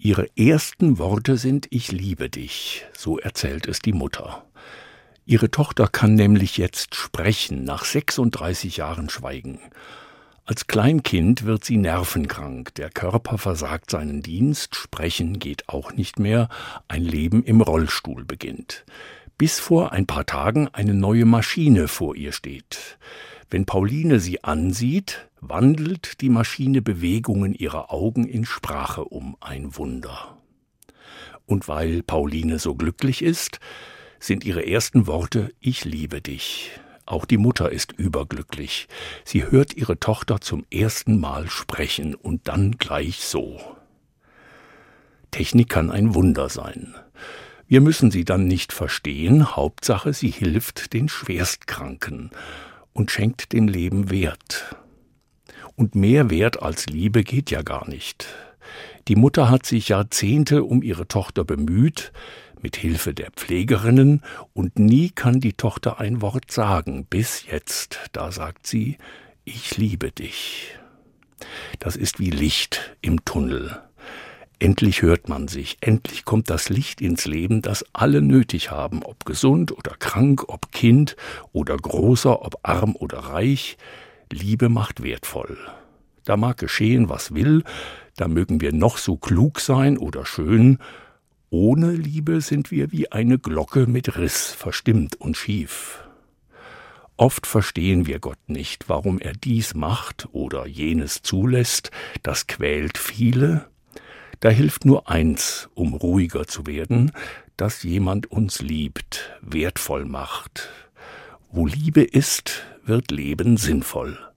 Ihre ersten Worte sind »Ich liebe dich«, so erzählt es die Mutter. Ihre Tochter kann nämlich jetzt sprechen, nach 36 Jahren Schweigen. Als Kleinkind wird sie nervenkrank, der Körper versagt seinen Dienst, sprechen geht auch nicht mehr, ein Leben im Rollstuhl beginnt. Bis vor ein paar Tagen eine neue Maschine vor ihr steht. Wenn Pauline sie ansieht, wandelt die Maschine Bewegungen ihrer Augen in Sprache um, ein Wunder. Und weil Pauline so glücklich ist, sind ihre ersten Worte »Ich liebe dich«. Auch die Mutter ist überglücklich. Sie hört ihre Tochter zum ersten Mal sprechen und dann gleich so. Technik kann ein Wunder sein. Wir müssen sie dann nicht verstehen, Hauptsache sie hilft den Schwerstkranken und schenkt dem Leben Wert. Und mehr Wert als Liebe geht ja gar nicht. Die Mutter hat sich Jahrzehnte um ihre Tochter bemüht, mit Hilfe der Pflegerinnen, und nie kann die Tochter ein Wort sagen, bis jetzt, da sagt sie, »Ich liebe dich«. Das ist wie Licht im Tunnel. Endlich hört man sich, endlich kommt das Licht ins Leben, das alle nötig haben, ob gesund oder krank, ob Kind oder großer, ob arm oder reich. Liebe macht wertvoll. Da mag geschehen, was will, da mögen wir noch so klug sein oder schön. Ohne Liebe sind wir wie eine Glocke mit Riss, verstimmt und schief. Oft verstehen wir Gott nicht, warum er dies macht oder jenes zulässt, das quält viele. Da hilft nur eins, um ruhiger zu werden, dass jemand uns liebt, wertvoll macht. Wo Liebe ist, wird Leben sinnvoll.